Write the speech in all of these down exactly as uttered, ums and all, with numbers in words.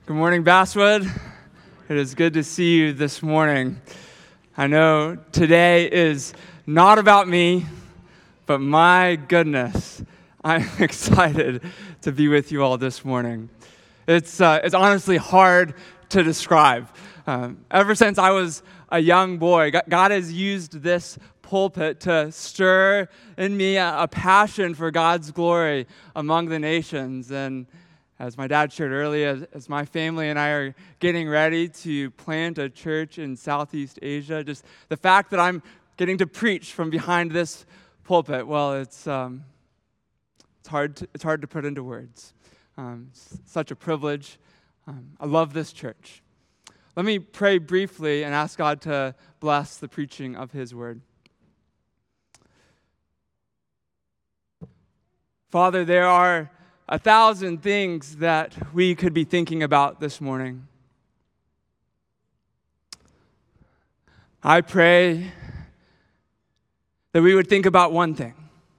Good morning, Basswood. It is good to see you this morning. I know today is not about me, but my goodness, I'm excited to be with you all this morning. It's uh, it's honestly hard to describe. Um, ever since I was a young boy, God has used this pulpit to stir in me a, a passion for God's glory among the nations. And as my dad shared earlier, as, as my family and I are getting ready to plant a church in Southeast Asia, just the fact that I'm getting to preach from behind this pulpit, well, it's um, it's hard to, it's hard to put into words. Um, it's such a privilege. Um, I love this church. Let me pray briefly and ask God to bless the preaching of His word. Father, there are a thousand things that we could be thinking about this morning. I pray that we would think about one thing: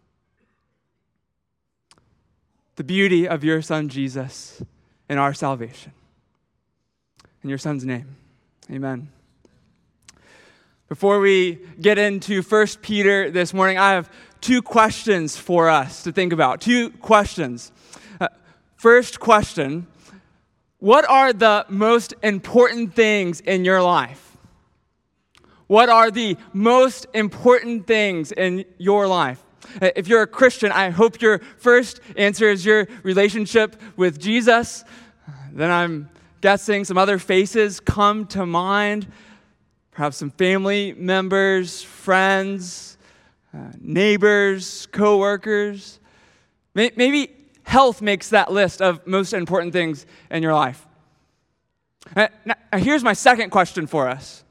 the beauty of your Son, Jesus, and our salvation. In your Son's name, amen. Before we get into First Peter this morning, I have two questions for us to think about. Two questions. Uh, first question, what are the most important things in your life? What are the most important things in your life? If you're a Christian, I hope your first answer is your relationship with Jesus. Then I'm guessing some other faces come to mind. Perhaps some family members, friends, uh, neighbors, co-workers. Maybe health makes that list of most important things in your life. Now, here's my second question for us.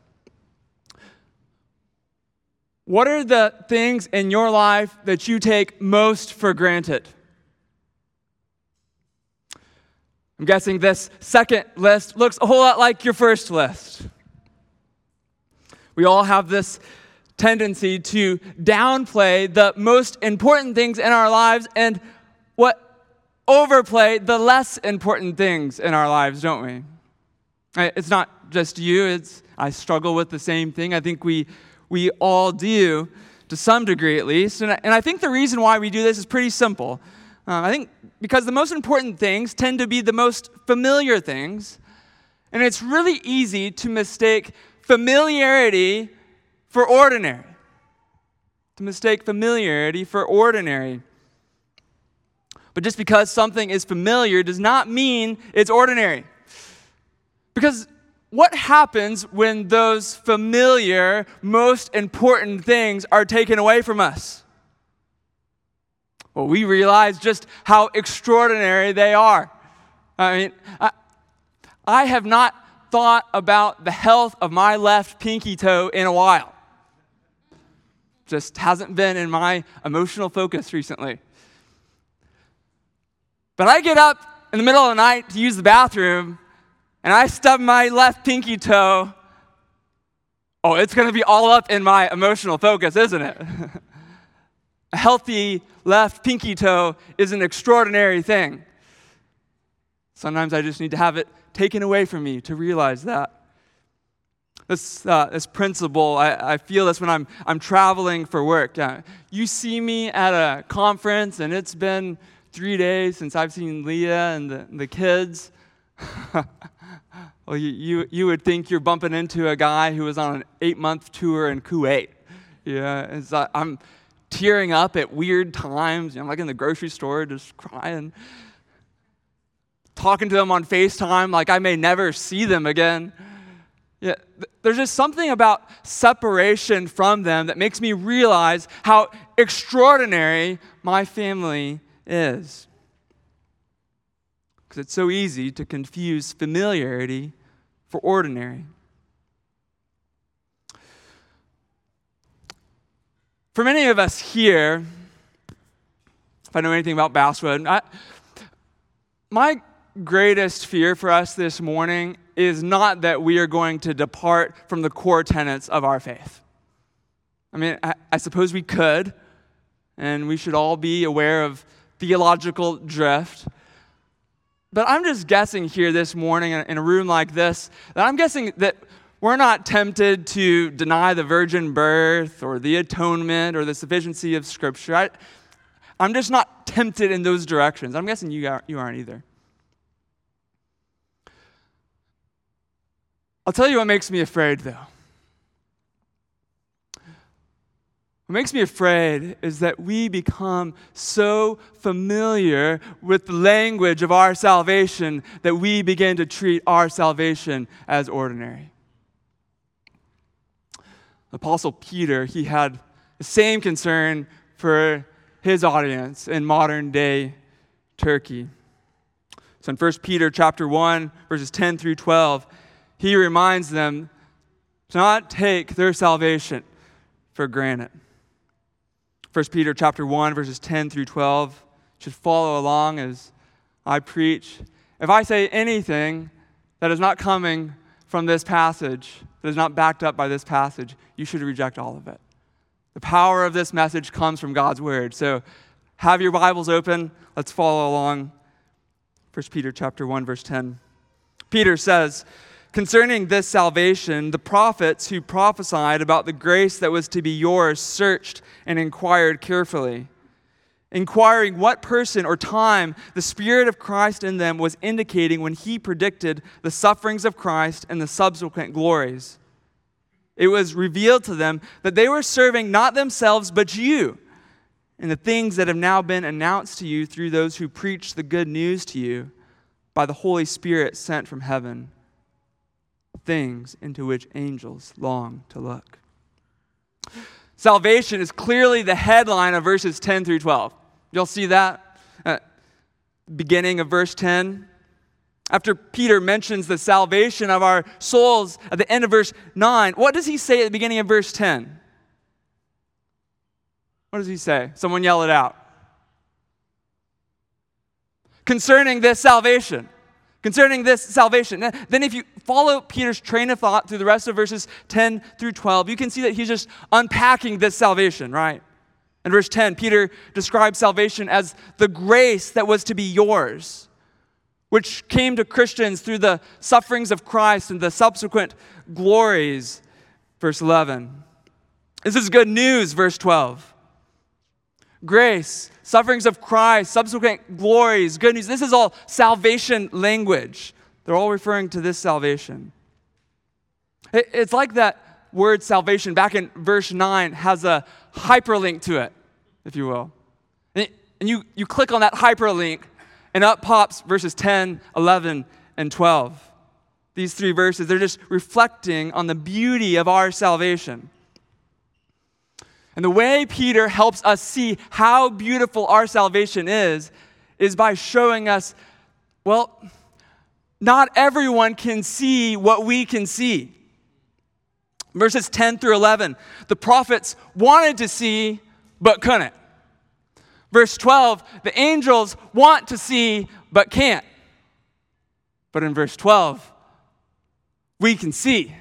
What are the things in your life that you take most for granted? I'm guessing this second list looks a whole lot like your first list. We all have this tendency to downplay the most important things in our lives and what overplay the less important things in our lives, don't we? It's not just you. It's I struggle with the same thing. I think we we all do to some degree at least. And I, and I think the reason why we do this is pretty simple. Um, I think because the most important things tend to be the most familiar things, and it's really easy to mistake familiarity for ordinary. To mistake familiarity for ordinary. But just because something is familiar does not mean it's ordinary. Because what happens when those familiar, most important things are taken away from us? Well, we realize just how extraordinary they are. I mean, I, I have not thought about the health of my left pinky toe in a while. Just hasn't been in my emotional focus recently. But I get up in the middle of the night to use the bathroom, and I stub my left pinky toe. Oh, it's going to be all up in my emotional focus, isn't it? A healthy left pinky toe is an extraordinary thing. Sometimes I just need to have it taken away from me to realize that. This uh, this principle, I, I feel this when I'm I'm traveling for work. Uh, you see me at a conference, and it's been three days since I've seen Leah and the, the kids. Well, you, you you would think you're bumping into a guy who was on an eight-month tour in Kuwait. Yeah, it's, uh, I'm tearing up at weird times. You know, I'm like in the grocery store just crying. Talking to them on FaceTime like I may never see them again. Yeah, th- there's just something about separation from them that makes me realize how extraordinary my family is. Because it's so easy to confuse familiarity for ordinary. For many of us here, if I know anything about Basswood, I, my greatest fear for us this morning is not that we are going to depart from the core tenets of our faith. I mean, I, I suppose we could, and we should all be aware of theological drift. But I'm just guessing here this morning in a room like this, that I'm guessing that we're not tempted to deny the virgin birth or the atonement or the sufficiency of Scripture. I, I'm just not tempted in those directions. I'm guessing you aren't, you aren't either. I'll tell you what makes me afraid, though. What makes me afraid is that we become so familiar with the language of our salvation that we begin to treat our salvation as ordinary. Apostle Peter, he had the same concern for his audience in modern-day Turkey. So in First Peter chapter one, verses ten through twelve, he reminds them to not take their salvation for granted. First Peter chapter one, verses ten through twelve, should follow along as I preach. If I say anything that is not coming from this passage, that is not backed up by this passage, you should reject all of it. The power of this message comes from God's word. So have your Bibles open. Let's follow along. First Peter chapter one, verse ten. Peter says, "Concerning this salvation, the prophets who prophesied about the grace that was to be yours searched and inquired carefully, inquiring what person or time the Spirit of Christ in them was indicating when he predicted the sufferings of Christ and the subsequent glories. It was revealed to them that they were serving not themselves but you, and the things that have now been announced to you through those who preach the good news to you by the Holy Spirit sent from heaven, things into which angels long to look." Salvation is clearly the headline of verses ten through twelve. You'll see that at the beginning of verse ten. After Peter mentions the salvation of our souls at the end of verse nine, what does he say at the beginning of verse ten? What does he say? Someone yell it out. Concerning this salvation. Concerning this salvation. Then if you follow Peter's train of thought through the rest of verses ten through twelve, you can see that he's just unpacking this salvation, right? In verse ten, Peter describes salvation as the grace that was to be yours, which came to Christians through the sufferings of Christ and the subsequent glories. Verse eleven. This is good news, verse twelve. Grace, sufferings of Christ, subsequent glories, good news. This is all salvation language. They're all referring to this salvation. It's like that word salvation back in verse nine has a hyperlink to it, if you will. And you, you click on that hyperlink, and up pops verses ten, eleven, and twelve. These three verses, they're just reflecting on the beauty of our salvation. And the way Peter helps us see how beautiful our salvation is, is by showing us, well, not everyone can see what we can see. Verses ten through eleven, the prophets wanted to see, but couldn't. Verse twelve, the angels want to see, but can't. But in verse twelve, we can see.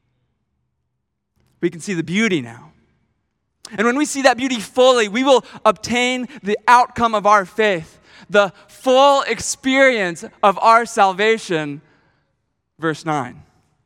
We can see the beauty now. And when we see that beauty fully, we will obtain the outcome of our faith, the full experience of our salvation. Verse nine.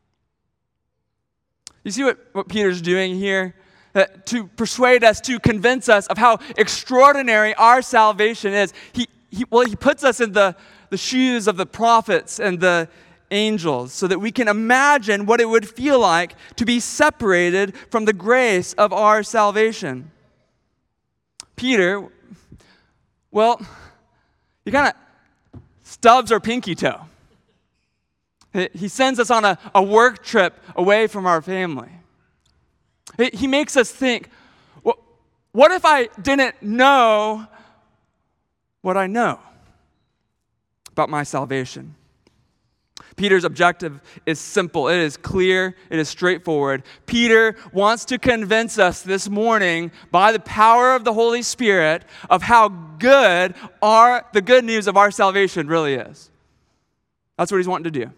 You see what, what Peter's doing here? Uh, to persuade us, to convince us of how extraordinary our salvation is. He, he, well, he puts us in the, the shoes of the prophets and the angels so that we can imagine what it would feel like to be separated from the grace of our salvation. Peter, well, he kind of stubs our pinky toe. He sends us on a, a work trip away from our family. He makes us think, well, what if I didn't know what I know about my salvation? Peter's objective is simple. It is clear. It is straightforward. Peter wants to convince us this morning by the power of the Holy Spirit of how good our, the good news of our salvation really is. That's what he's wanting to do.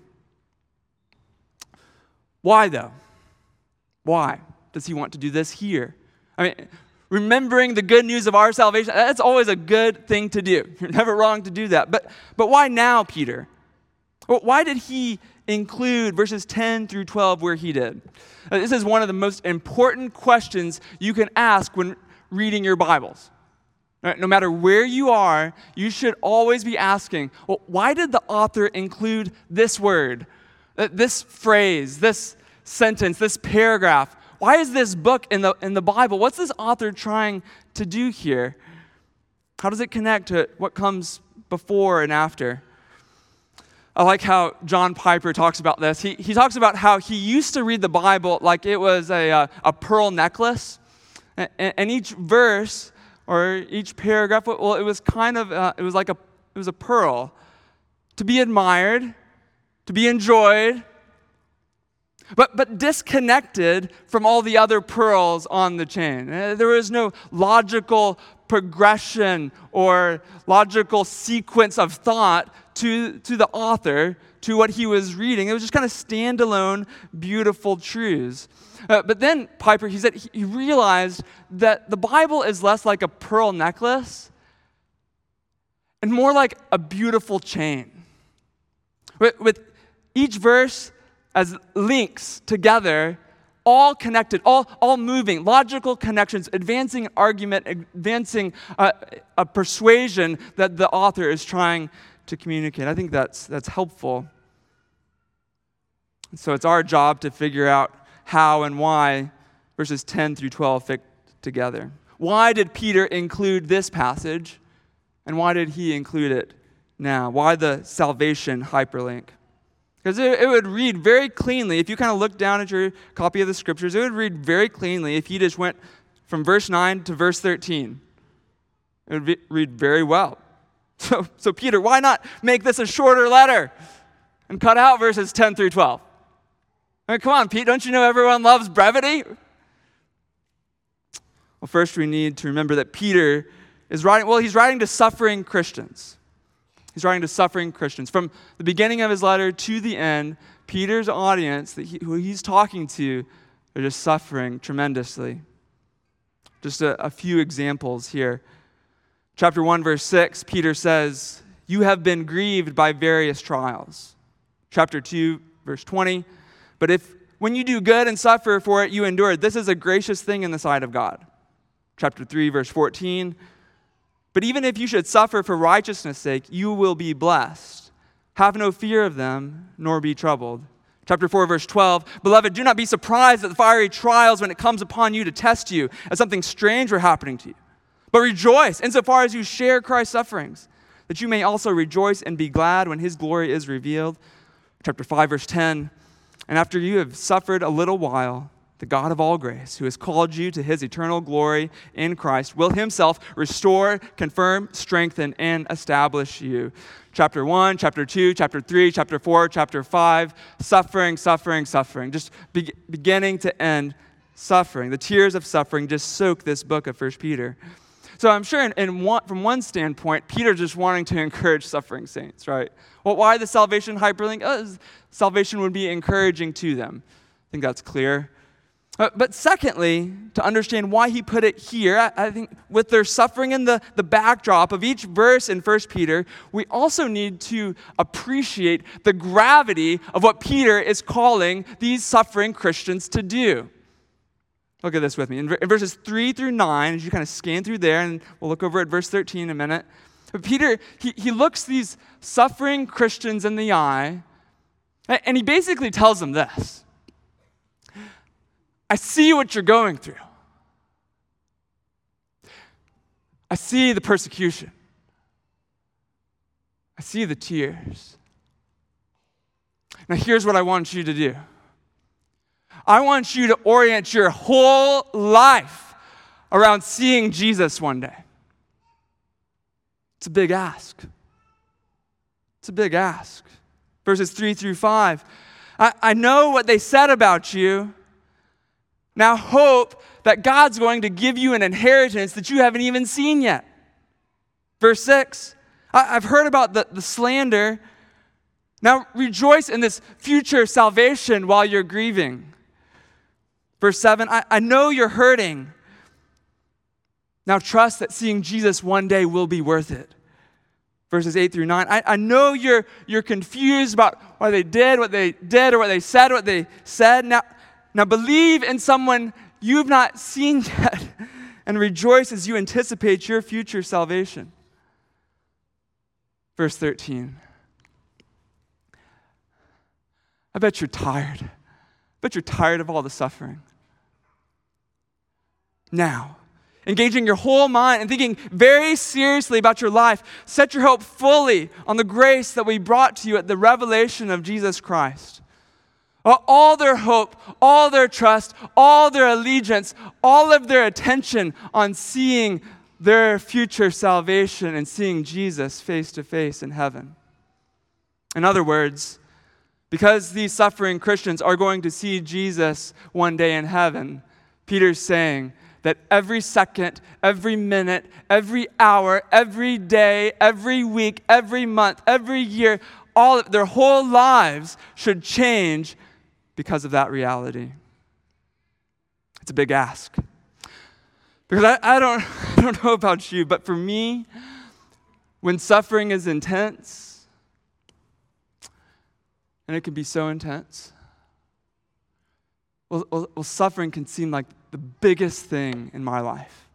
Why, though? Why does he want to do this here? I mean, remembering the good news of our salvation, that's always a good thing to do. You're never wrong to do that. But, but why now, Peter? Well, why did he include verses ten through twelve where he did? Uh, this is one of the most important questions you can ask when reading your Bibles. Right? No matter where you are, you should always be asking, well, why did the author include this word, uh, this phrase, this sentence, this paragraph? Why is this book in the in the Bible? What's this author trying to do here? How does it connect to what comes before and after? I like how John Piper talks about this. He he talks about how he used to read the Bible like it was a a, a pearl necklace, and, and each verse or each paragraph, well, it was kind of uh, it was like a it was a pearl to be admired, to be enjoyed. But but disconnected from all the other pearls on the chain. There was no logical progression or logical sequence of thought to, to the author, to what he was reading. It was just kind of standalone, beautiful truths. Uh, but then Piper, he said he realized that the Bible is less like a pearl necklace and more like a beautiful chain. With, with each verse as links together, all connected, all, all moving, logical connections, advancing an argument, advancing a, a persuasion that the author is trying to communicate. I think that's, that's helpful. So it's our job to figure out how and why verses ten through twelve fit together. Why did Peter include this passage, and why did he include it now? Why the salvation hyperlink? Because it, it would read very cleanly, if you kind of look down at your copy of the scriptures, it would read very cleanly if you just went from verse nine to verse thirteen. It would be, read very well. So, so Peter, why not make this a shorter letter and cut out verses ten through twelve? I mean, come on, Pete, don't you know everyone loves brevity? Well, first we need to remember that Peter is writing, well, he's writing to suffering Christians. He's writing to suffering Christians. From the beginning of his letter to the end, Peter's audience, that he, who he's talking to, are just suffering tremendously. Just a, a few examples here. Chapter one, verse six, Peter says, "You have been grieved by various trials." Chapter two, verse twenty, "But if when you do good and suffer for it, you endure, this is a gracious thing in the sight of God." Chapter three, verse fourteen, "But even if you should suffer for righteousness' sake, you will be blessed. Have no fear of them, nor be troubled." Chapter four, verse twelve, "Beloved, do not be surprised at the fiery trials when it comes upon you to test you, as something strange were happening to you. But rejoice insofar as you share Christ's sufferings, that you may also rejoice and be glad when his glory is revealed." Chapter five, verse ten, "And after you have suffered a little while, the God of all grace, who has called you to his eternal glory in Christ, will himself restore, confirm, strengthen, and establish you." Chapter one, chapter two, chapter three, chapter four, chapter five, suffering, suffering, suffering. Just be- beginning to end, suffering. The tears of suffering just soak this book of First Peter. So I'm sure in, in one, from one standpoint, Peter's just wanting to encourage suffering saints, right? Well, why the salvation hyperlink? Uh, salvation would be encouraging to them. I think that's clear. Uh, but secondly, to understand why he put it here, I, I think with their suffering in the, the backdrop of each verse in First Peter, we also need to appreciate the gravity of what Peter is calling these suffering Christians to do. Look at this with me. In, in verses three through nine, as you kind of scan through there, and we'll look over at verse thirteen in a minute. But Peter, he, he looks these suffering Christians in the eye, and, and he basically tells them this: I see what you're going through. I see the persecution. I see the tears. Now here's what I want you to do. I want you to orient your whole life around seeing Jesus one day. It's a big ask. It's a big ask. Verses three through five. I, I know what they said about you. Now hope that God's going to give you an inheritance that you haven't even seen yet. Verse six. I, I've heard about the, the slander. Now rejoice in this future salvation while you're grieving. Verse seven, I, I know you're hurting. Now trust that seeing Jesus one day will be worth it. Verses eight through nine. I, I know you're, you're confused about what they did, what they did, or what they said, what they said. Now, now believe in someone you've not seen yet and rejoice as you anticipate your future salvation. Verse thirteen. I bet you're tired. I bet you're tired of all the suffering. Now, engaging your whole mind and thinking very seriously about your life, set your hope fully on the grace that we brought to you at the revelation of Jesus Christ. All their hope, all their trust, all their allegiance, all of their attention on seeing their future salvation and seeing Jesus face to face in heaven. In other words, because these suffering Christians are going to see Jesus one day in heaven, Peter's saying that every second, every minute, every hour, every day, every week, every month, every year, all of their whole lives should change because of that reality. It's a big ask. Because I, I don't I don't know about you, but for me, when suffering is intense, and it can be so intense, well, well, well suffering can seem like the biggest thing in my life.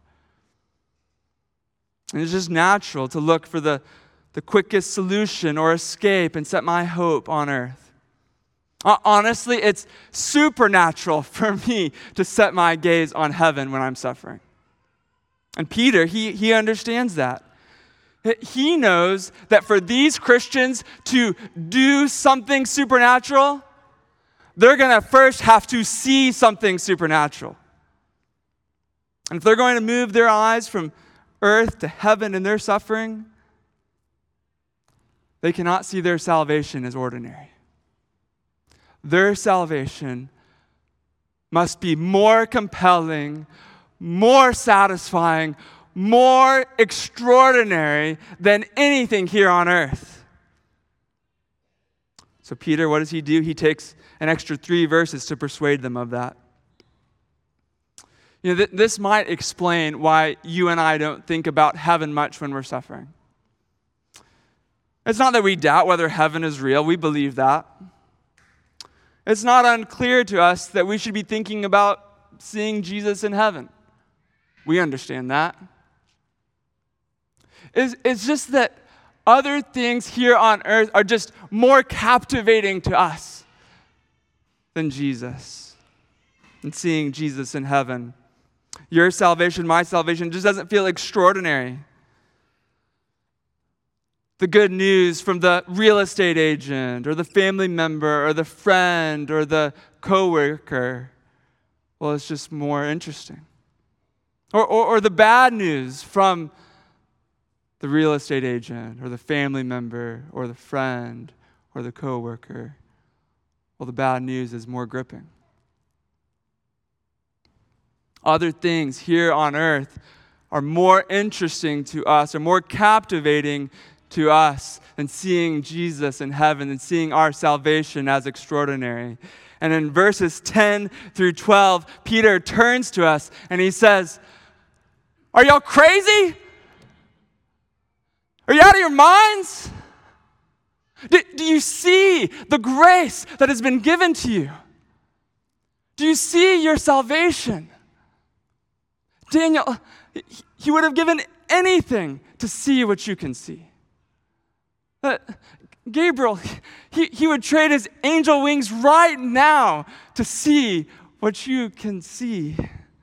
And it's just natural to look for the, the quickest solution or escape and set my hope on earth. Honestly, it's supernatural for me to set my gaze on heaven when I'm suffering. And Peter, he, he understands that. He knows that for these Christians to do something supernatural, they're going to first have to see something supernatural. And if they're going to move their eyes from earth to heaven in their suffering, they cannot see their salvation as ordinary. Their salvation must be more compelling, more satisfying, more extraordinary than anything here on earth. So Peter, what does he do? He takes an extra three verses to persuade them of that. You know, th- this might explain why you and I don't think about heaven much when we're suffering. It's not that we doubt whether heaven is real. We believe that. It's not unclear to us that we should be thinking about seeing Jesus in heaven. We understand that. It's, it's just that other things here on earth are just more captivating to us than Jesus and seeing Jesus in heaven. Your salvation, my salvation, just doesn't feel extraordinary. The good news from the real estate agent or the family member or the friend or the coworker, well, it's just more interesting. Or, or, or the bad news from the real estate agent or the family member or the friend or the coworker, well, the bad news is more gripping. Other things here on earth are more interesting to us, are more captivating to us than seeing Jesus in heaven and seeing our salvation as extraordinary. And in verses ten through twelve, Peter turns to us and he says, are y'all crazy? Are you out of your minds? Do, do you see the grace that has been given to you? Do you see your salvation? Daniel, he would have given anything to see what you can see. Uh, Gabriel, he, he would trade his angel wings right now to see what you can see.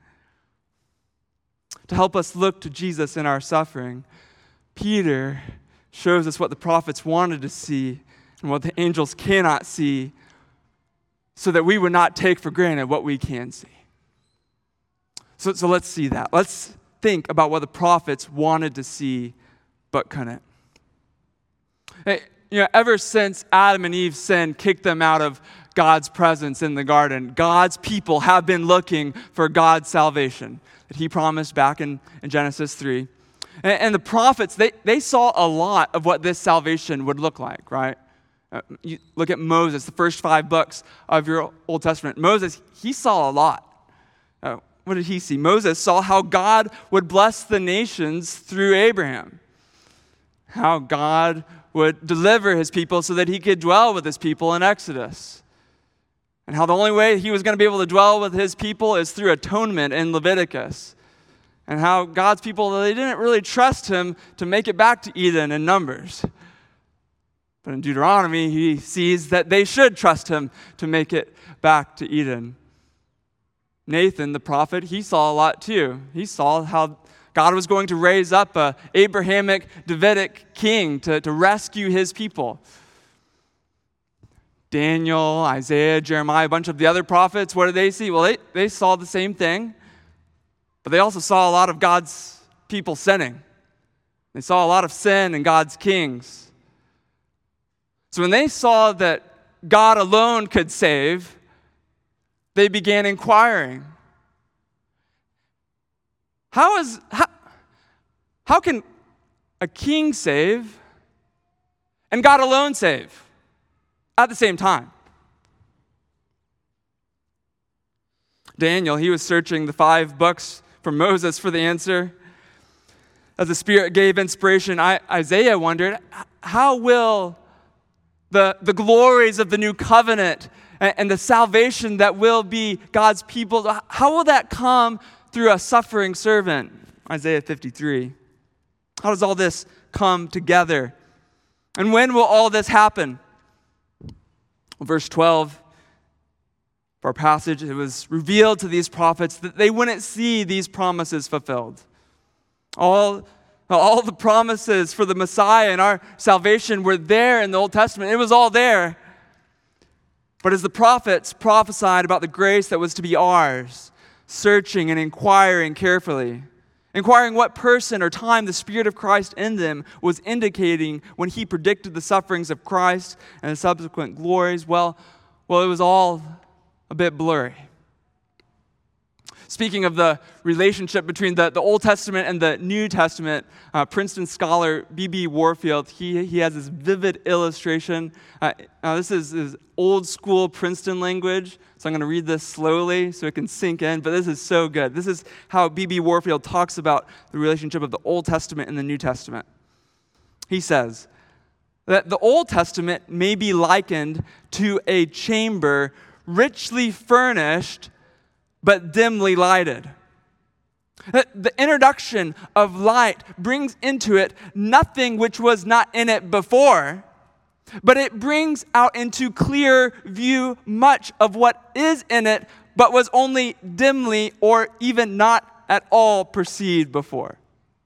To help us look to Jesus in our suffering, Peter shows us what the prophets wanted to see and what the angels cannot see, so that we would not take for granted what we can see. So, so let's see that. Let's think about what the prophets wanted to see but couldn't. Hey, you know, ever since Adam and Eve sin kicked them out of God's presence in the garden, God's people have been looking for God's salvation that he promised back in, in Genesis three. And, and the prophets, they, they saw a lot of what this salvation would look like, right? Uh, you look at Moses, the first five books of your Old Testament. Moses, he saw a lot. Uh, what did he see? Moses saw how God would bless the nations through Abraham, how God would deliver his people so that he could dwell with his people in Exodus, and how the only way he was going to be able to dwell with his people is through atonement in Leviticus, and how God's people, they didn't really trust him to make it back to Eden in Numbers. But in Deuteronomy, he sees that they should trust him to make it back to Eden. Nathan, the prophet, he saw a lot too. He saw how God was going to raise up a Abrahamic, Davidic king to, to rescue his people. Daniel, Isaiah, Jeremiah, a bunch of the other prophets, what did they see? Well, they, they saw the same thing, but they also saw a lot of God's people sinning. They saw a lot of sin in God's kings. So when they saw that God alone could save, they began inquiring. How is how, how can a king save and God alone save at the same time? Daniel, he was searching the five books from Moses for the answer. As the Spirit gave inspiration, I, Isaiah wondered, how will the, the glories of the new covenant and the salvation that will be God's people, how will that come through a suffering servant? Isaiah fifty-three. How does all this come together? And when will all this happen? Well, verse twelve of our passage, it was revealed to these prophets that they wouldn't see these promises fulfilled. All, all the promises for the Messiah and our salvation were there in the Old Testament. It was all there. But as the prophets prophesied about the grace that was to be ours, searching and inquiring carefully, inquiring what person or time the Spirit of Christ in them was indicating when he predicted the sufferings of Christ and the subsequent glories, well, well, it was all a bit blurry. Speaking of the relationship between the, the Old Testament and the New Testament, uh, Princeton scholar B B Warfield, he, he has this vivid illustration. Uh, uh, this is, is old school Princeton language, so I'm going to read this slowly so it can sink in, but this is so good. This is how B B Warfield talks about the relationship of the Old Testament and the New Testament. He says that the Old Testament may be likened to a chamber richly furnished but dimly lighted. The introduction of light brings into it nothing which was not in it before, but it brings out into clear view much of what is in it, but was only dimly or even not at all perceived before.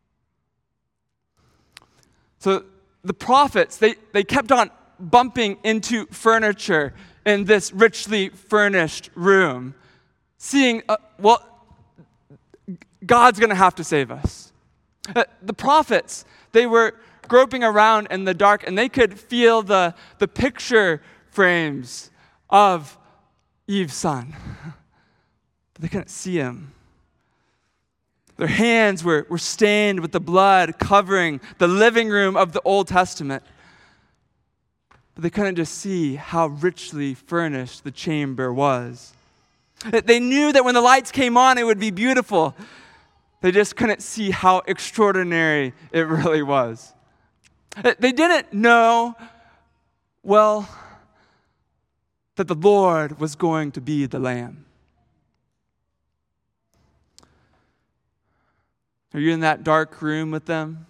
So the prophets, they, they kept on bumping into furniture in this richly furnished room, seeing, uh, well, God's going to have to save us. Uh, the prophets, they were groping around in the dark, and they could feel the, the picture frames of Eve's son, but they couldn't see him. Their hands were, were stained with the blood covering the living room of the Old Testament, but they couldn't just see how richly furnished the chamber was. They knew that when the lights came on, it would be beautiful. They just couldn't see how extraordinary it really was. They didn't know, well, that the Lord was going to be the Lamb. Are you in that dark room with them?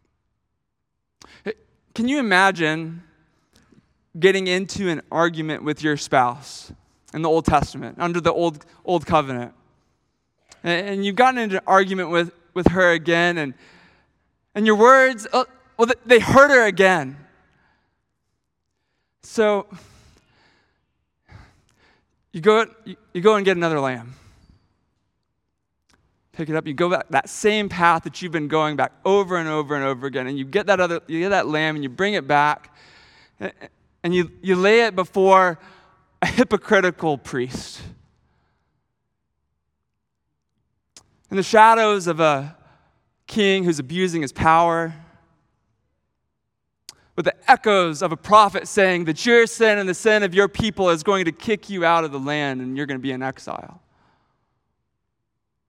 Can you imagine getting into an argument with your spouse in the Old Testament, under the Old Old Covenant? And you've gotten into an argument with, with her again, and and your words, oh, well, they hurt her again. So you go you go and get another lamb. Pick it up, you go back that same path that you've been going back over and over and over again, and you get that other you get that lamb and you bring it back, and you, you lay it before a hypocritical priest. In the shadows of a king who's abusing his power, with the echoes of a prophet saying that your sin and the sin of your people is going to kick you out of the land and you're going to be in exile.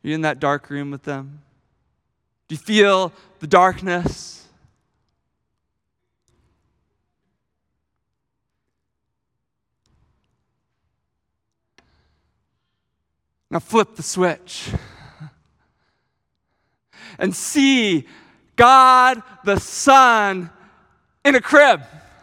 Are you in that dark room with them? Do you feel the darkness? Now flip the switch and see God the Son in a crib.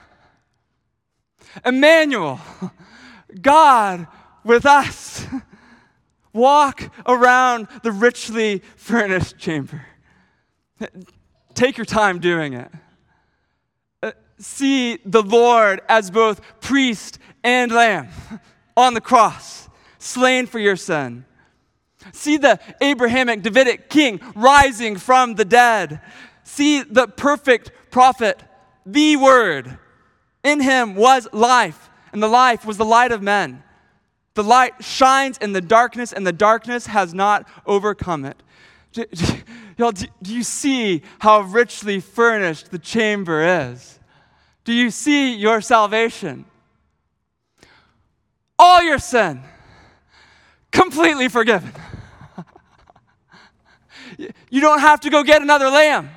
Emmanuel, God with us. Walk around the richly furnished chamber. Take your time doing it. Uh, see the Lord as both priest and lamb on the cross, slain for your sin. See the Abrahamic Davidic king rising from the dead. See the perfect prophet, the Word. In him was life, and the life was the light of men. The light shines in the darkness, and the darkness has not overcome it. Do, do, y'all, do, do you see how richly furnished the chamber is? Do you see your salvation? All your sin, completely forgiven. You don't have to go get another lamb.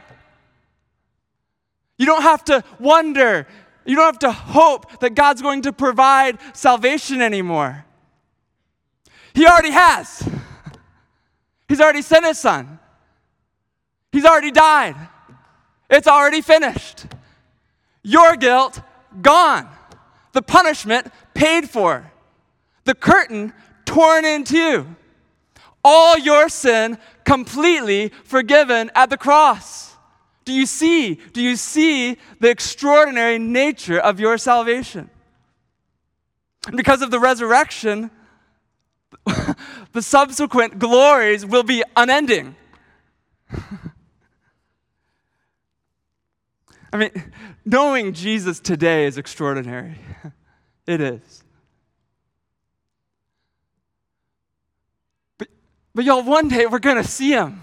You don't have to wonder. You don't have to hope that God's going to provide salvation anymore. He already has. He's already sent his son. He's already died. It's already finished. Your guilt, gone. The punishment, paid for. The curtain, torn in two. All your sin, completely forgiven at the cross. Do you see? Do you see the extraordinary nature of your salvation? And because of the resurrection, the subsequent glories will be unending. I mean, knowing Jesus today is extraordinary. It is. But, but y'all, one day we're going to see him.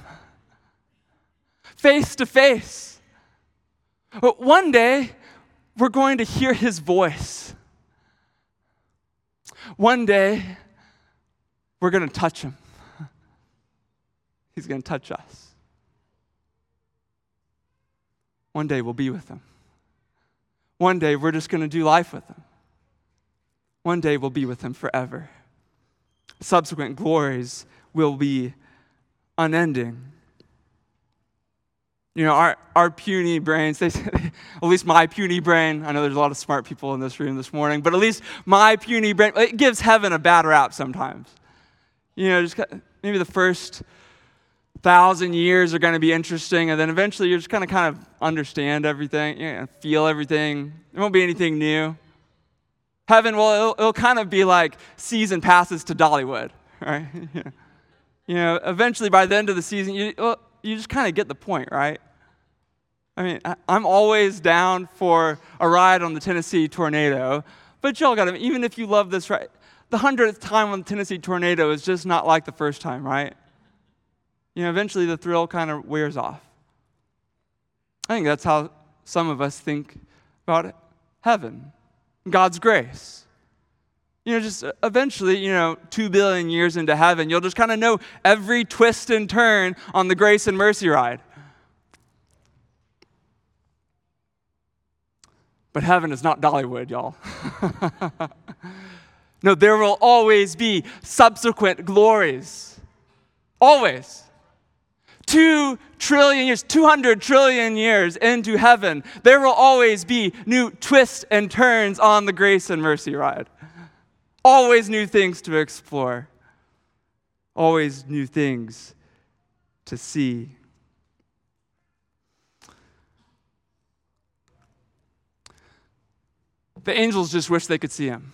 Face to face. But one day we're going to hear his voice. One day we're going to touch him. He's going to touch us. One day we'll be with him. One day we're just going to do life with him. One day we'll be with him forever. Subsequent glories will be unending. You know, our, our puny brains, they say, at least my puny brain, I know there's a lot of smart people in this room this morning, but at least my puny brain, it gives heaven a bad rap sometimes. You know, just maybe the first thousand years are going to be interesting, and then eventually you're just going to kind of understand everything, you know, feel everything. There won't be anything new. Heaven, well, it'll, it'll kind of be like season passes to Dollywood, right? You know, eventually by the end of the season, you, well, you just kind of get the point, right? I mean, I'm always down for a ride on the Tennessee Tornado, but y'all got to, even if you love this ride, the hundredth time on the Tennessee Tornado is just not like the first time, right? You know, eventually the thrill kind of wears off. I think that's how some of us think about heaven, God's grace. You know, just eventually, you know, two billion years into heaven, you'll just kind of know every twist and turn on the grace and mercy ride. But heaven is not Dollywood, y'all. No, there will always be subsequent glories. Always. Two trillion years, two hundred trillion years into heaven, there will always be new twists and turns on the grace and mercy ride. Always new things to explore. Always new things to see. The angels just wish they could see him.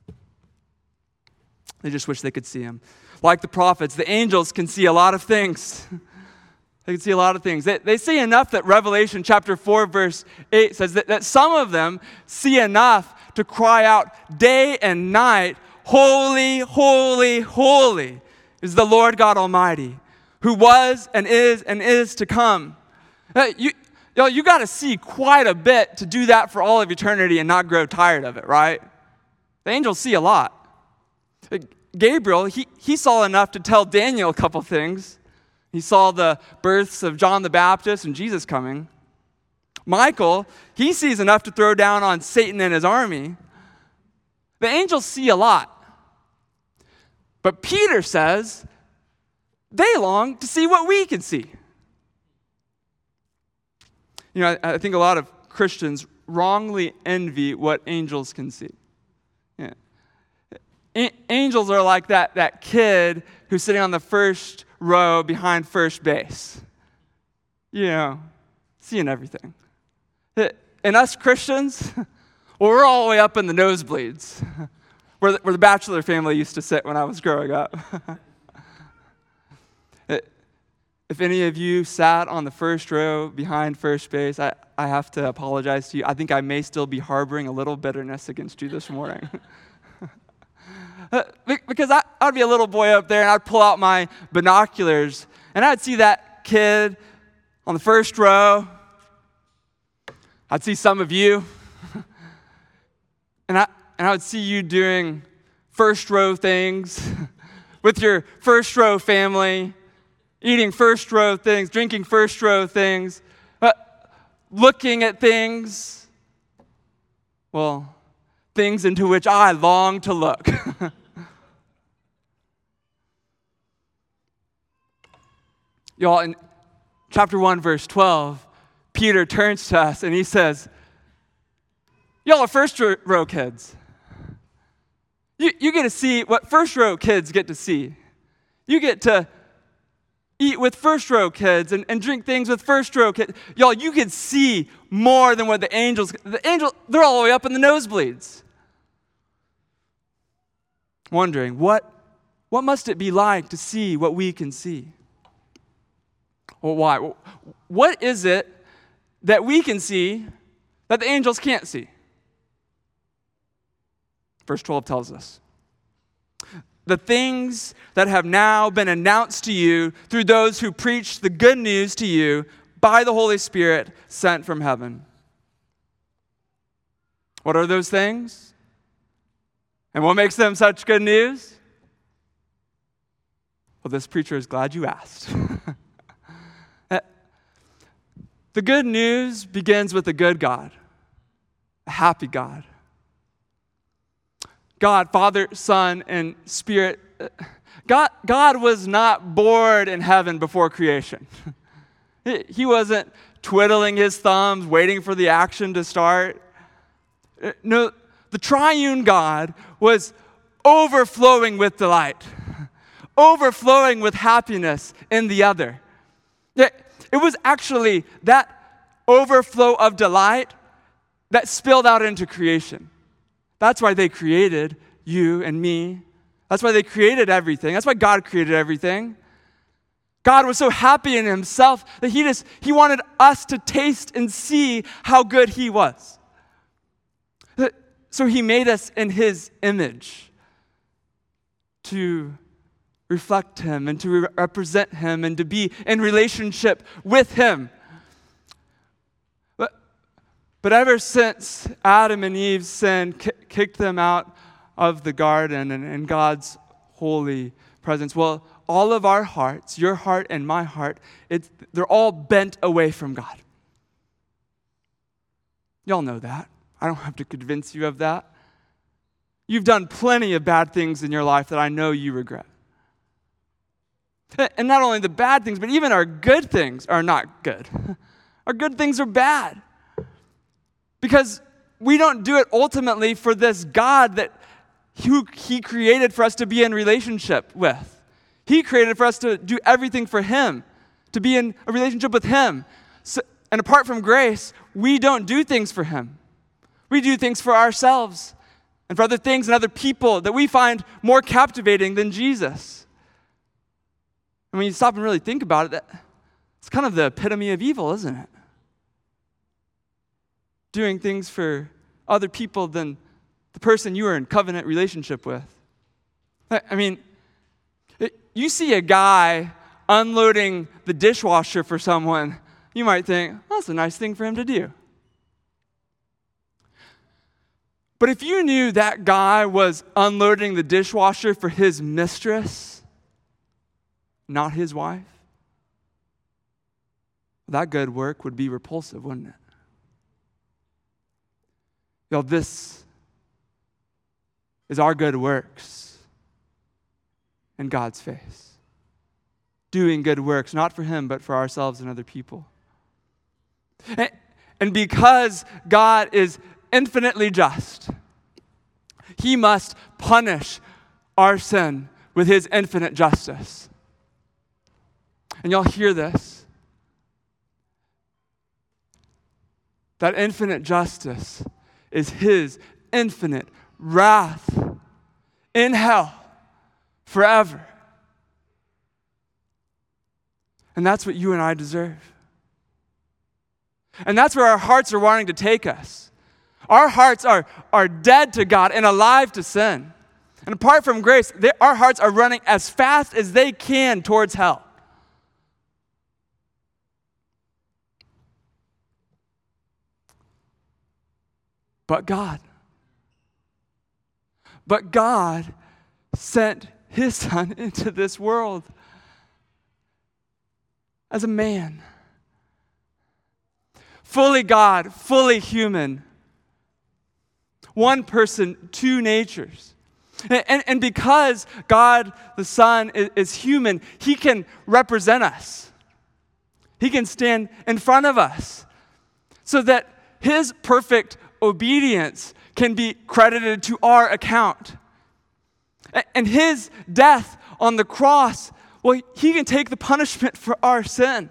They just wish they could see him. Like the prophets, the angels can see a lot of things. They can see a lot of things. They, they see enough that Revelation chapter four, verse eight says that, that some of them see enough to cry out day and night, holy, holy, holy is the Lord God Almighty, who was and is and is to come. Uh, you, you know, you got to see quite a bit to do that for all of eternity and not grow tired of it, right? The angels see a lot. Gabriel, he, he saw enough to tell Daniel a couple things. He saw the births of John the Baptist and Jesus coming. Michael, he sees enough to throw down on Satan and his army. The angels see a lot. But Peter says they long to see what we can see. You know, I, I think a lot of Christians wrongly envy what angels can see. Yeah. A- angels are like that, that kid who's sitting on the first row behind first base. You know, seeing everything. And us Christians, well, we're all the way up in the nosebleeds, where the, where the bachelor family used to sit when I was growing up. If any of you sat on the first row behind first base, I, I have to apologize to you. I think I may still be harboring a little bitterness against you this morning. Because I, I'd be a little boy up there, and I'd pull out my binoculars, and I'd see that kid on the first row. I'd see some of you, and I, and I would see you doing first row things with your first row family, eating first row things, drinking first row things, uh, looking at things, well, things into which I long to look. Y'all, in chapter one, verse twelve, Peter turns to us and he says, y'all are first row kids. You, you get to see what first row kids get to see. You get to eat with first row kids and, and drink things with first row kids. Y'all, you can see more than what the angels, the angels, they're all the way up in the nosebleeds. Wondering, what, what must it be like to see what we can see? Well, why? What is it that we can see that the angels can't see? Verse twelve tells us, the things that have now been announced to you through those who preach the good news to you by the Holy Spirit sent from heaven. What are those things? And what makes them such good news? Well, this preacher is glad you asked. The good news begins with a good God, a happy God. God, Father, Son, and Spirit. God, God was not bored in heaven before creation. He wasn't twiddling his thumbs, waiting for the action to start. No, the triune God was overflowing with delight, overflowing with happiness in the other. It was actually that overflow of delight that spilled out into creation. That's why they created you and me. That's why they created everything. That's why God created everything. God was so happy in himself that he just he wanted us to taste and see how good he was. So he made us in his image to reflect him and to re- represent him and to be in relationship with him. But, but ever since Adam and Eve's sin k- kicked them out of the garden and, and God's holy presence, well, all of our hearts, your heart and my heart, it's, they're all bent away from God. Y'all know that. I don't have to convince you of that. You've done plenty of bad things in your life that I know you regret. And not only the bad things, but even our good things are not good. Our good things are bad. Because we don't do it ultimately for this God that who he created for us to be in relationship with. He created for us to do everything for him, to be in a relationship with him. So, and apart from grace, we don't do things for him. We do things for ourselves and for other things and other people that we find more captivating than Jesus. And when you stop and really think about it, that, it's kind of the epitome of evil, isn't it? Doing things for other people than the person you are in covenant relationship with. I mean, it, you see a guy unloading the dishwasher for someone, you might think, oh, that's a nice thing for him to do. But if you knew that guy was unloading the dishwasher for his mistress, not his wife, that good work would be repulsive, wouldn't it? Y'all, this is our good works in God's face. Doing good works, not for Him, but for ourselves and other people. And, and because God is infinitely just, He must punish our sin with His infinite justice. And y'all hear this. That infinite justice is His infinite wrath in hell forever. And that's what you and I deserve. And that's where our hearts are wanting to take us. Our hearts are, are dead to God and alive to sin. And apart from grace, they, our hearts are running as fast as they can towards hell. But God, but God sent His Son into this world as a man. Fully God, fully human. One person, two natures. And, and, and because God the Son is, is human, He can represent us. He can stand in front of us so that His perfect obedience can be credited to our account. And His death on the cross, well, He can take the punishment for our sin.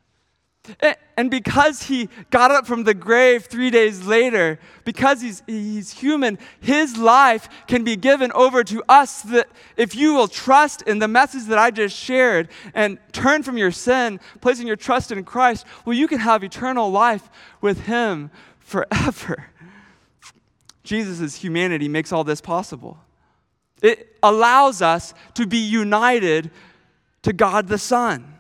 And because He got up from the grave three days later, because He's, he's human, His life can be given over to us, that if you will trust in the message that I just shared and turn from your sin, placing your trust in Christ, well, you can have eternal life with Him forever. Jesus' humanity makes all this possible. It allows us to be united to God the Son.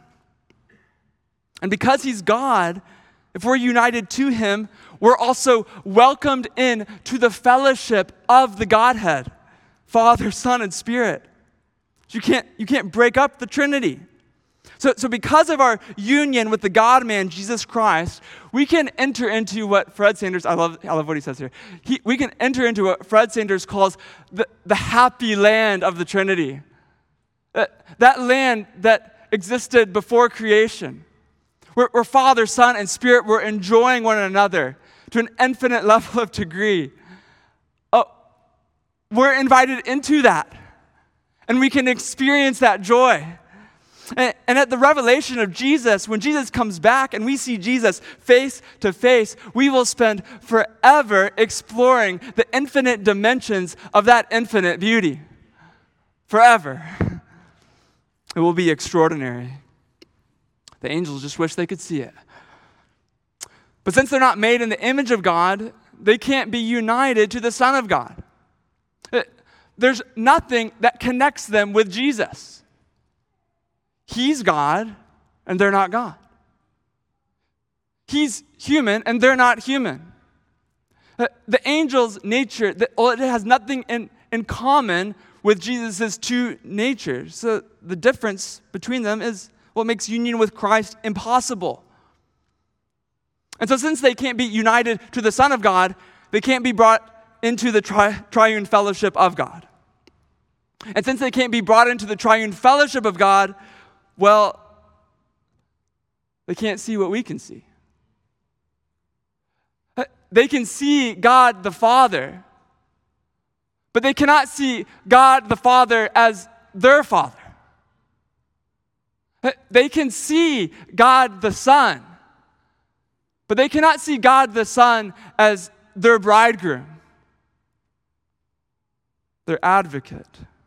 And because He's God, if we're united to Him, we're also welcomed in to the fellowship of the Godhead, Father, Son, and Spirit. You can't, you can't break up the Trinity. So, so because of our union with the God-man, Jesus Christ, we can enter into what Fred Sanders, I love, I love what he says here. He, we can enter into what Fred Sanders calls the, the happy land of the Trinity. That, that land that existed before creation. Where, where Father, Son, and Spirit were enjoying one another to an infinite level of degree. Oh, we're invited into that. And we can experience that joy. And, and at the revelation of Jesus, when Jesus comes back and we see Jesus face to face, we will spend forever exploring the infinite dimensions of that infinite beauty. Forever. It will be extraordinary. The angels just wish they could see it. But since they're not made in the image of God, they can't be united to the Son of God. There's nothing that connects them with Jesus. He's God, and they're not God. He's human, and they're not human. The angel's nature, well, it has nothing in, in common with Jesus' two natures. So the difference between them is what makes union with Christ impossible. And so since they can't be united to the Son of God, they can't be brought into the tri- triune fellowship of God. And since they can't be brought into the triune fellowship of God, well, they can't see what we can see. They can see God the Father, but they cannot see God the Father as their Father. They can see God the Son, but they cannot see God the Son as their bridegroom, their advocate,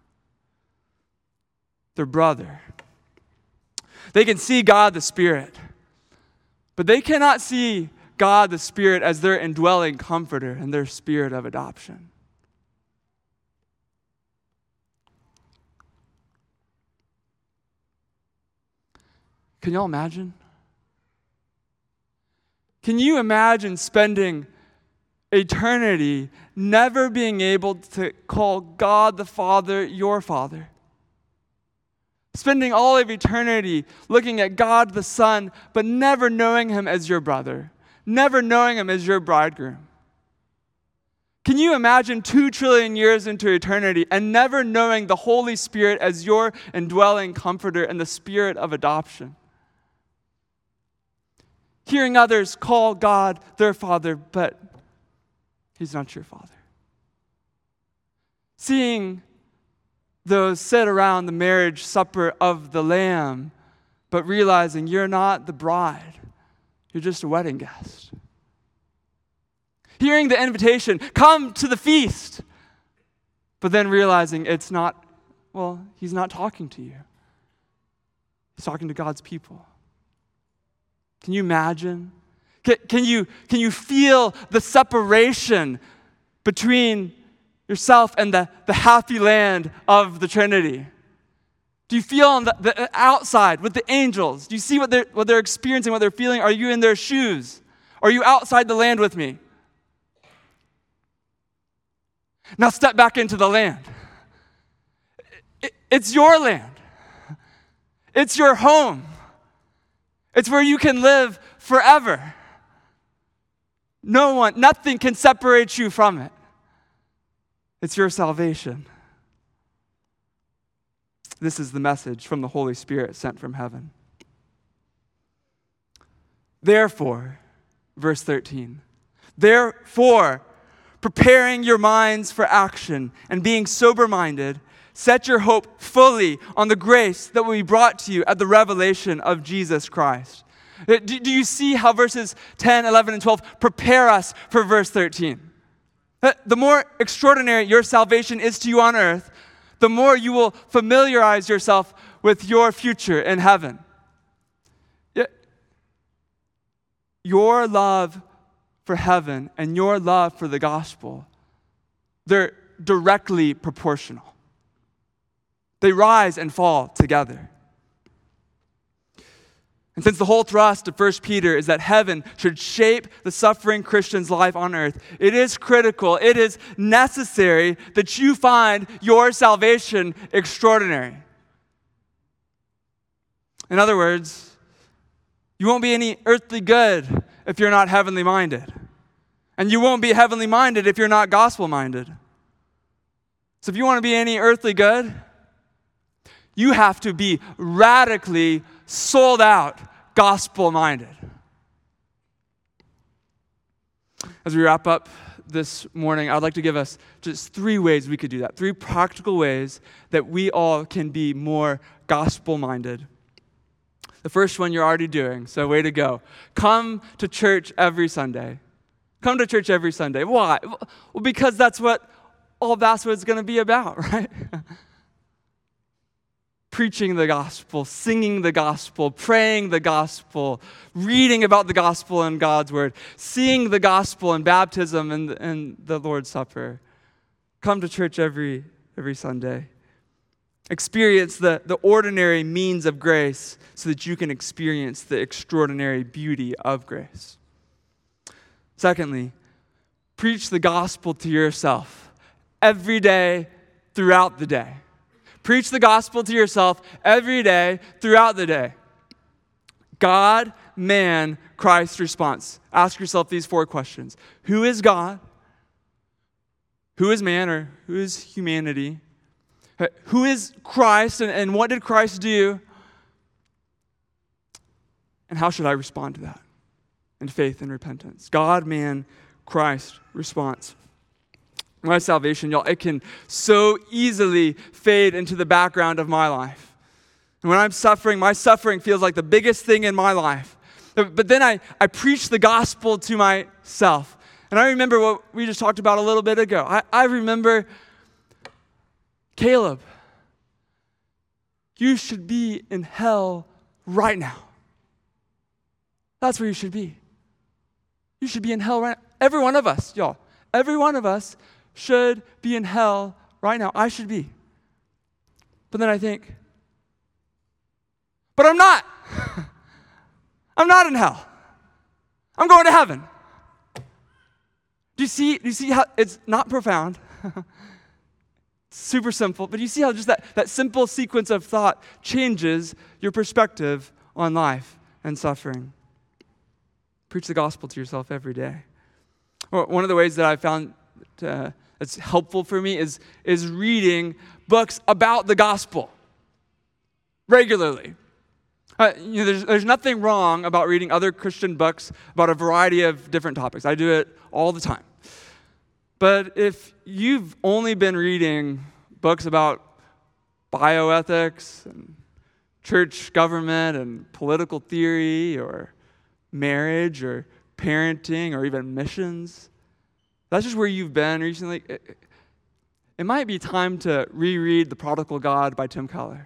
their brother. They can see God the Spirit, but they cannot see God the Spirit as their indwelling comforter and their spirit of adoption. Can y'all imagine? Can you imagine spending eternity never being able to call God the Father your Father. Spending all of eternity looking at God the Son, but never knowing him as your brother, never knowing him as your bridegroom. Can you imagine two trillion years into eternity and never knowing the Holy Spirit as your indwelling comforter and the spirit of adoption? Hearing others call God their Father, but he's not your Father. Seeing those sit around the marriage supper of the Lamb, but realizing you're not the bride, you're just a wedding guest. Hearing the invitation, come to the feast, but then realizing it's not, well, he's not talking to you. He's talking to God's people. Can you imagine? Can, can you, can you feel the separation between yourself and the, the happy land of the Trinity? Do you feel on the, the outside with the angels? Do you see what they're, what they're experiencing, what they're feeling? Are you in their shoes? Are you outside the land with me? Now step back into the land. It, it's your land. It's your home. It's where you can live forever. No one, nothing can separate you from it. It's your salvation. This is the message from the Holy Spirit sent from heaven. Therefore, verse thirteen, therefore, preparing your minds for action and being sober-minded, set your hope fully on the grace that will be brought to you at the revelation of Jesus Christ. Do, do you see how verses ten, eleven, and twelve prepare us for verse thirteen? The more extraordinary your salvation is to you on earth, the more you will familiarize yourself with your future in heaven. Your love for heaven and your love for the gospel, they're directly proportional. They rise and fall together. And since the whole thrust of First Peter is that heaven should shape the suffering Christian's life on earth, it is critical, it is necessary that you find your salvation extraordinary. In other words, you won't be any earthly good if you're not heavenly minded. And you won't be heavenly minded if you're not gospel minded. So if you want to be any earthly good, you have to be radically sold out, gospel minded. As we wrap up this morning, I'd like to give us just three ways we could do that. Three practical ways that we all can be more gospel minded. The first one you're already doing, so way to go. Come to church every Sunday. Come to church every Sunday. Why? Well, because that's what all that's what it's going to be about, right? Preaching the gospel, singing the gospel, praying the gospel, reading about the gospel in God's word, seeing the gospel in baptism and, and the Lord's Supper. Come to church every every Sunday. Experience the, the ordinary means of grace so that you can experience the extraordinary beauty of grace. Secondly, preach the gospel to yourself every day throughout the day. Preach the gospel to yourself every day throughout the day. God, man, Christ response. Ask yourself these four questions. Who is God? Who is man, or who is humanity? Who is Christ, and, and what did Christ do? And how should I respond to that? In faith and repentance. God, man, Christ response. My salvation, y'all, it can so easily fade into the background of my life. And when I'm suffering, my suffering feels like the biggest thing in my life. But then I, I preach the gospel to myself. And I remember what we just talked about a little bit ago. I, I remember Caleb, you should be in hell right now. That's where you should be. You should be in hell right now. Every one of us, y'all, every one of us should be in hell right now. I should be. But then I think, but I'm not. I'm not in hell. I'm going to heaven. Do you see, do you see how it's not profound? Super simple, but you see how just that, that simple sequence of thought changes your perspective on life and suffering. Preach the gospel to yourself every day. Or one of the ways that I found uh, that's helpful for me is, is reading books about the gospel regularly. Uh, you know, there's, there's nothing wrong about reading other Christian books about a variety of different topics. I do it all the time. But if you've only been reading books about bioethics and church government and political theory or marriage or parenting or even missions, that's just where you've been recently, it, it might be time to reread The Prodigal God by Tim Keller.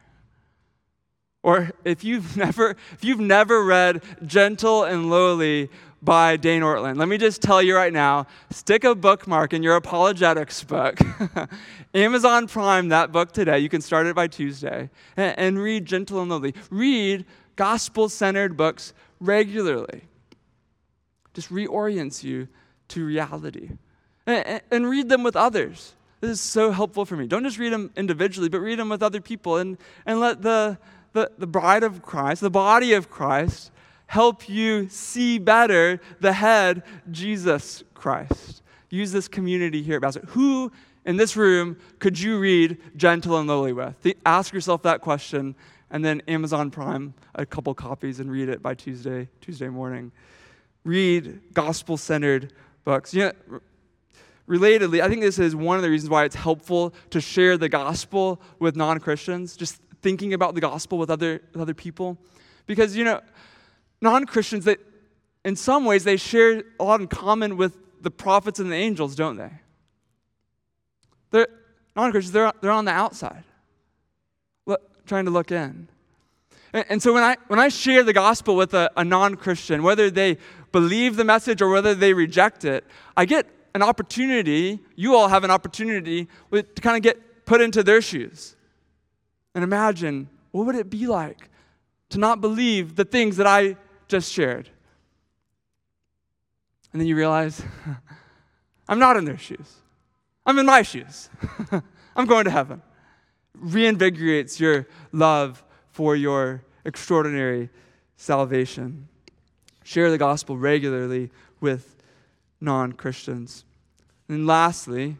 Or if you've never, if you've never read Gentle and Lowly by Dane Ortland, let me just tell you right now, stick a bookmark in your apologetics book. Amazon Prime that book today. You can start it by Tuesday. And, and read Gentle and Lowly. Read gospel-centered books regularly. Just reorients you to reality. And, and, and read them with others. This is so helpful for me. Don't just read them individually, but read them with other people. And, and let the... The, the bride of Christ, the body of Christ, help you see better the head, Jesus Christ. Use this community here at Bassett. Who in this room could you read Gentle and Lowly with? The, ask yourself that question, and then Amazon Prime a couple copies and read it by Tuesday, Tuesday morning. Read gospel-centered books. You know, relatedly, I think this is one of the reasons why it's helpful to share the gospel with non-Christians. Just thinking about the gospel with other with other people. Because, you know, non-Christians, that in some ways, they share a lot in common with the prophets and the angels, don't they? They're non-Christians, they're, they're on the outside, look, trying to look in. And, and so when I when I share the gospel with a, a non-Christian, whether they believe the message or whether they reject it, I get an opportunity, you all have an opportunity to kind of get put into their shoes. And imagine, what would it be like to not believe the things that I just shared? And then you realize, I'm not in their shoes. I'm in my shoes. I'm going to heaven. Reinvigorates your love for your extraordinary salvation. Share the gospel regularly with non-Christians. And lastly,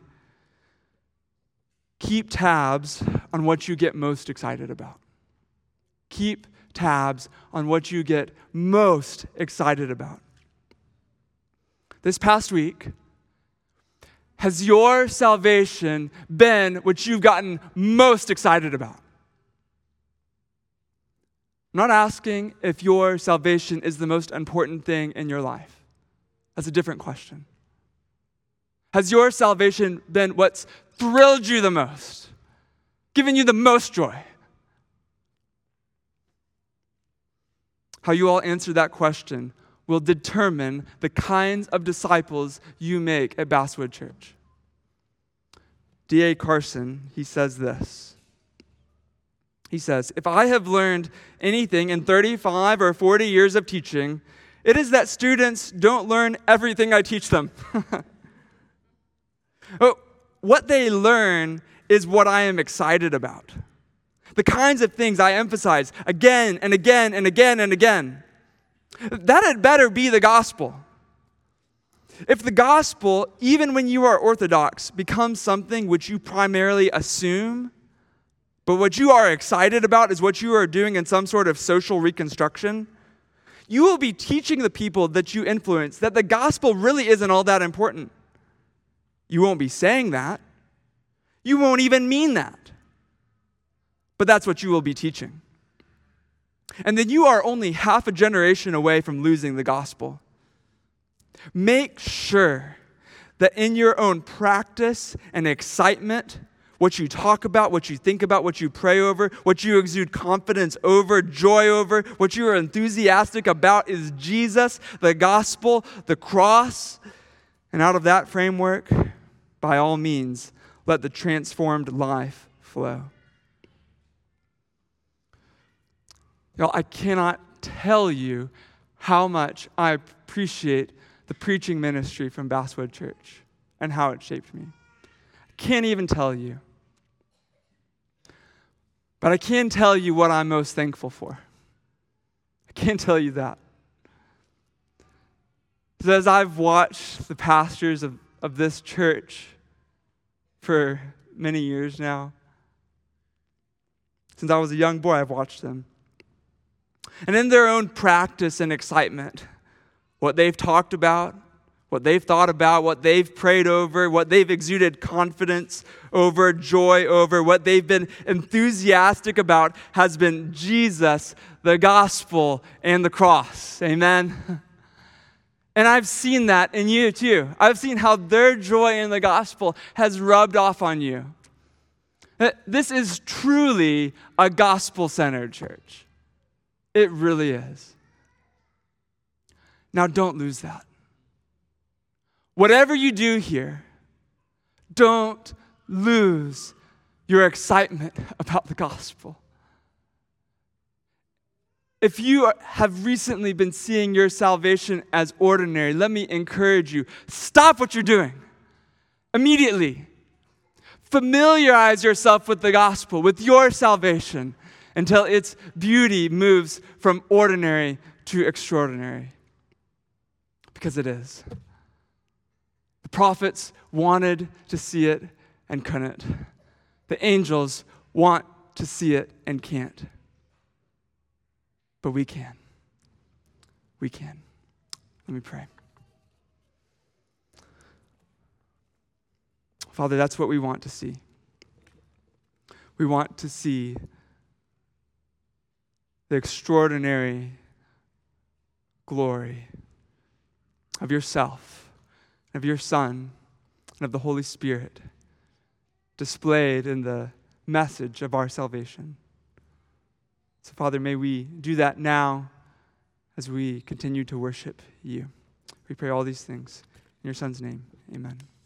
keep tabs on what you get most excited about. Keep tabs on what you get most excited about. This past week, has your salvation been what you've gotten most excited about? I'm not asking if your salvation is the most important thing in your life. That's a different question. Has your salvation been what's thrilled you the most, given you the most joy? How you all answer that question will determine the kinds of disciples you make at Basswood Church. D A Carson, he says this. He says, if I have learned anything in thirty-five or forty years of teaching, it is that students don't learn everything I teach them. Oh, what they learn is what I am excited about. The kinds of things I emphasize again and again and again and again. That had better be the gospel. If the gospel, even when you are orthodox, becomes something which you primarily assume, but what you are excited about is what you are doing in some sort of social reconstruction, you will be teaching the people that you influence that the gospel really isn't all that important. You won't be saying that. You won't even mean that. But that's what you will be teaching. And then you are only half a generation away from losing the gospel. Make sure that in your own practice and excitement, what you talk about, what you think about, what you pray over, what you exude confidence over, joy over, what you are enthusiastic about is Jesus, the gospel, the cross. And out of that framework, by all means, let the transformed life flow. You know, I cannot tell you how much I appreciate the preaching ministry from Basswood Church and how it shaped me. I can't even tell you. But I can tell you what I'm most thankful for. I can't tell you that. So as I've watched the pastors of, of this church for many years now, since I was a young boy, I've watched them. And in their own practice and excitement, what they've talked about, what they've thought about, what they've prayed over, what they've exuded confidence over, joy over, what they've been enthusiastic about has been Jesus, the gospel, and the cross. Amen? And I've seen that in you too. I've seen how their joy in the gospel has rubbed off on you. This is truly a gospel-centered church. It really is. Now, don't lose that. Whatever you do here, don't lose your excitement about the gospel. If you have recently been seeing your salvation as ordinary, let me encourage you, stop what you're doing immediately. Familiarize yourself with the gospel, with your salvation, until its beauty moves from ordinary to extraordinary. Because it is. The prophets wanted to see it and couldn't. The angels want to see it and can't. But we can. We can. Let me pray. Father, that's what we want to see. We want to see the extraordinary glory of yourself, of your Son, and of the Holy Spirit displayed in the message of our salvation. So, Father, may we do that now as we continue to worship you. We pray all these things in your Son's name. Amen.